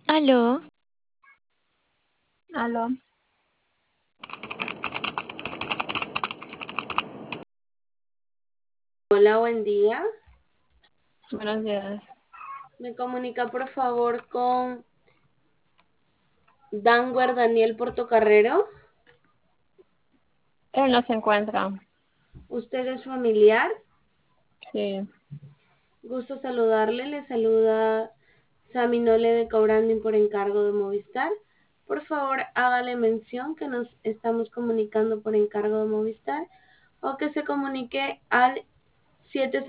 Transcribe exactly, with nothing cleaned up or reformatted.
Aló, Aló, Hola, buen día. buenos días. Me comunica por favor con Danwer Daniel Portocarrero. Él no se encuentra. Usted es familiar. Sí, Gusto saludarle. Le saluda Sami Nole de Cobranding por encargo de Movistar. Por favor, hágale mención que nos estamos comunicando por encargo de Movistar o que se comunique al siete